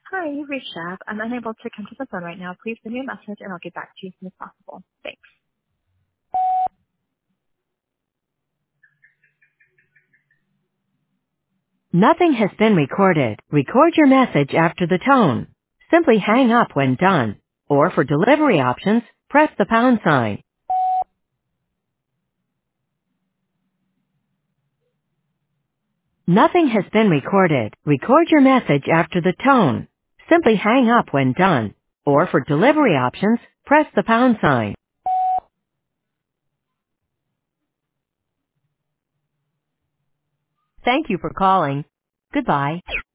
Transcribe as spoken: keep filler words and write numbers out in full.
Hi, you've reached Shab. I'm unable to come to the phone right now. Please send me a message and I'll get back to you as soon as possible. Thanks. Nothing has been recorded. Record your message after the tone. Simply hang up when done. Or for delivery options, press the pound sign. Nothing has been recorded. Record your message after the tone. Simply hang up when done. Or for delivery options, press the pound sign. Thank you for calling. Goodbye.